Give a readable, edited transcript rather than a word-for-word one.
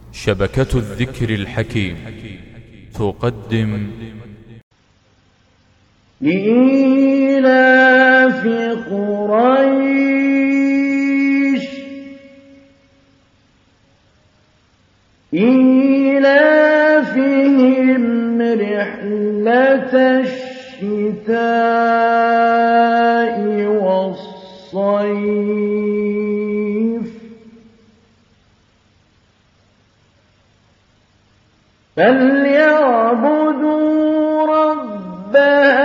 شبكة الذكر الحكيم تقدم لإيلاف قريش إيلافهم رحلة الشتاء والصيف فليعبدوا رب